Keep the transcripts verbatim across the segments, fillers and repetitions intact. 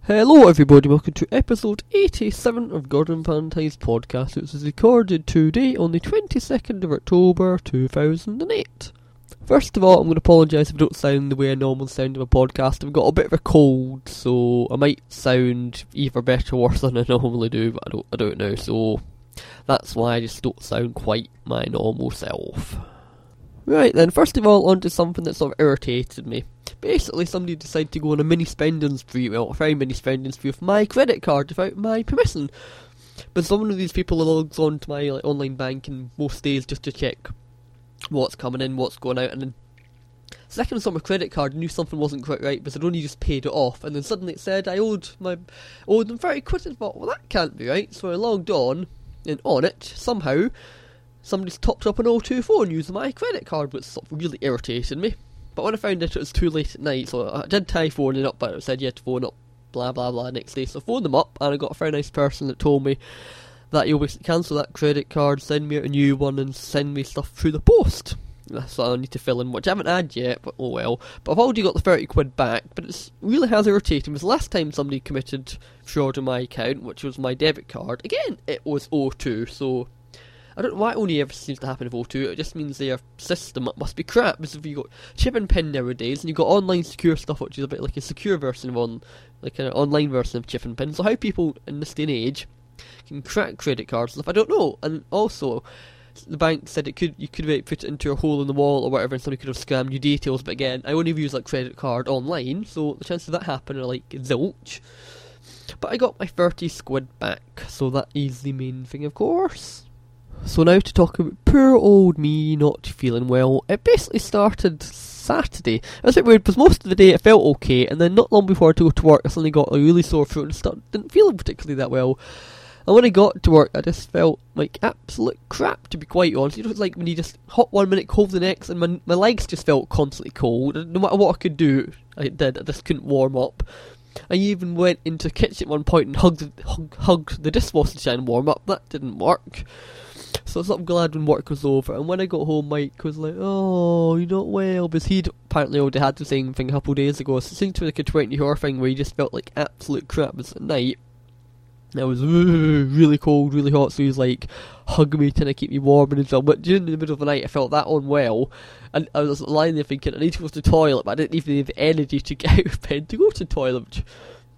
Hello everybody, welcome to episode eighty-seven of Gordon Valentine's podcast. It was recorded today on the twenty-second of October two thousand eight. First of all, I'm going to apologise if I don't sound the way I normally sound in my podcast. I've got a bit of a cold, so I might sound either better or worse than I normally do, but I don't, I don't know, so that's why I just don't sound quite my normal self. Right then, first of all, on to something that sort of irritated me. Basically, somebody decided to go on a mini spending spree, well, a very mini spending spree with my credit card without my permission. But some of these people logs on to my like, online banking most days just to check what's coming in, what's going out, and then second I saw my credit card, I knew something wasn't quite right because I'd only just paid it off, and then suddenly it said I owed my owed them thirty quid, and I thought, well, that can't be right. So I logged on, and on it, somehow, somebody's topped up an oh two phone using my credit card, which sort of really irritated me. But when I found out it was too late at night, so I did try phoning up, but it said you had to phone up, blah blah blah, next day. So I phoned them up, and I got a very nice person that told me that you'll basically cancel that credit card, send me out a new one, and send me stuff through the post. That's what I need to fill in, which I haven't had yet, but oh well. But I've already got the thirty quid back, but it really has irritated me. Because last time somebody committed fraud on my account, which was my debit card, again, it was oh two, so I don't know why it only ever seems to happen with oh two. It just means their system must be crap, because if you've got chip and pin nowadays, and you've got online secure stuff, which is a bit like a secure version of on, like an online version of chip and pin. So how people in this day and age can crack credit cards and stuff, I don't know. And also, the bank said it could you could like, put it into a hole in the wall or whatever, and somebody could have scammed your details. But again, I only use like credit card online, so the chances of that happening are like zilch. But I got my thirty squid back, so that is the main thing, of course. So now to talk about poor old me not feeling well. It basically started Saturday. It was a bit weird because most of the day it felt okay, and then not long before I had to go to work I suddenly got a really sore throat and started, didn't feel particularly that well. And when I got to work I just felt like absolute crap, to be quite honest. You know, it's like when you just hot one minute, cold the next, and my, my legs just felt constantly cold. No matter what I could do, I did, I just couldn't warm up. I even went into the kitchen at one point and hugged, hug, hugged the dishwasher to try and warm up. That didn't work. So I was sort of glad when work was over, and when I got home Mike was like, oh, you're not well, because he'd apparently already had the same thing a couple of days ago, so it seemed to be like a twenty hour thing where he just felt like absolute crap. It at night, and I was really cold, really hot, so he was like hugging me, trying to keep me warm and stuff, but during the middle of the night I felt that unwell, and I was lying there thinking, I need to go to the toilet, but I didn't even have the energy to get out of bed to go to the toilet, which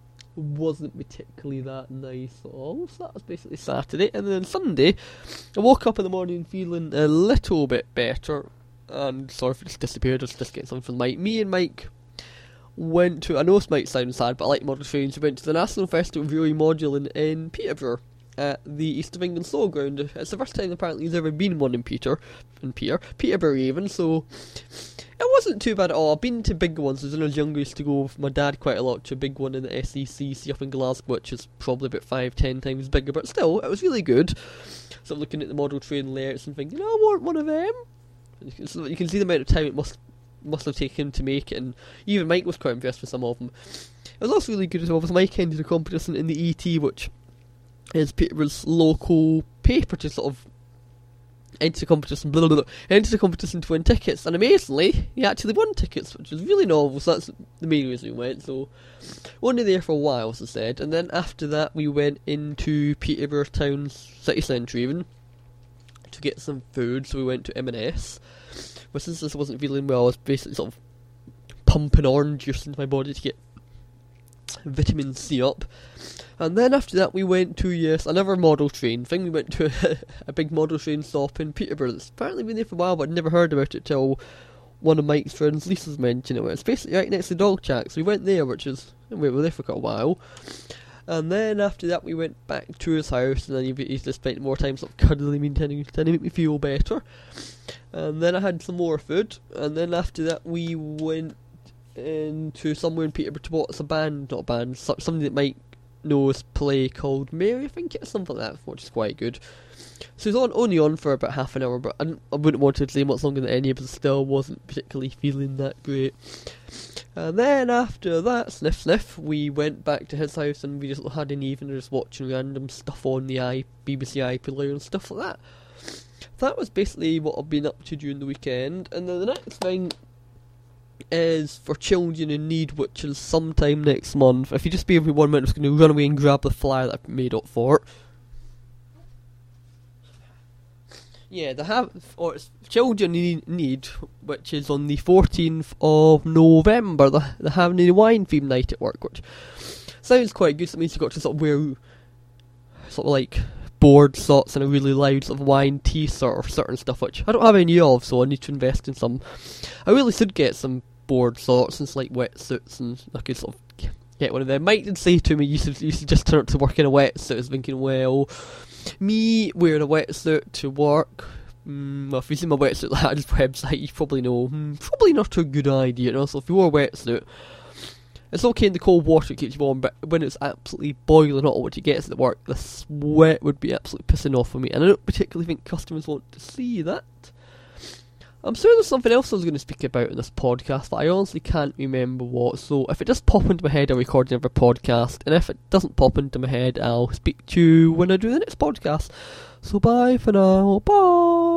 wasn't particularly that nice at all. So that was basically Saturday, and then Sunday I woke up in the morning feeling a little bit better, and sorry if it just disappeared, I was just getting something from Mike. Me and Mike went to, I know this might sound sad, but I like model trains, we went to the National Festival of Viewing Moduling in Peterborough at the East of England Slow Ground. It's the first time apparently there's ever been one in Peter, in Peter, Peterborough even, so it wasn't too bad at all. I've been to big ones. When I was younger, I used to go with my dad quite a lot to a big one in the S E C C up in Glasgow, which is probably about five, ten times bigger, but still, it was really good. So I'm looking at the model train layouts and thinking, oh, I want one of them. So you can see the amount of time it must must have taken to make it, and even Mike was quite impressed with some of them. It was also really good as well, because Mike entered a competition in the E T, which is Peterborough's local paper, to sort of enter the competition, blah, blah, blah, enter the competition to win tickets, and amazingly, he actually won tickets, which was really novel, so that's the main reason we went. So, only there for a while, as I said, and then after that we went into Peterborough town city centre even, to get some food, so we went to M and S, but since I wasn't feeling well, I was basically sort of pumping orange juice into my body to get vitamin C up. And then after that we went to, yes, another model train thing. We went to a, a big model train stop in Peterborough that's apparently been there for a while, but I'd never heard about it till one of Mike's friends, Lisa's, mentioned it. It's basically right next to Dog Shack, so we went there, which is, we were there for quite a while. And then after that we went back to his house, and then he, he just spent more time sort of cuddling me, trying to, trying to make me feel better. And then I had some more food, and then after that we went into somewhere in Peterborough to watch a band, not a band, something that Mike knows play called Mary, I think it's something like that, which is quite good. So it was on, only on for about half an hour, but I, I wouldn't want to say much longer than any, but still wasn't particularly feeling that great. And then after that, sniff sniff, we went back to his house and we just had an evening just watching random stuff on the i B B C iPlayer and stuff like that. That was basically what I've been up to during the weekend. And then the next thing is for children in need, which is sometime next month. If you just bear with me one minute, I'm just going to run away and grab the flyer that I've made up for it. Yeah, they have, or it's Children in Need, which is on the fourteenth of November. They're, they're having a wine themed night at work, which sounds quite good. So it means you've got to sort of wear sort of like board socks and a really loud sort of wine t-shirt or certain stuff, which I don't have any of, so I need to invest in some. I really should get some board socks and like wetsuits, and I could sort of get one of them. Mike did say to me, you should, you should just turn up to work in a wetsuit. I was thinking, well, me wearing a wetsuit to work, mm, well, if you've seen my wetsuit like that website, you probably know, mm, probably not a good idea. You know? So if you wore a wetsuit, it's okay in the cold water, it keeps you warm, but when it's absolutely boiling hot, what you get is at work, the sweat would be absolutely pissing off for me, and I don't particularly think customers want to see that. I'm sure there's something else I was going to speak about in this podcast, but I honestly can't remember what, so if it does pop into my head, I'll record another podcast, and if it doesn't pop into my head, I'll speak to you when I do the next podcast. So bye for now, bye!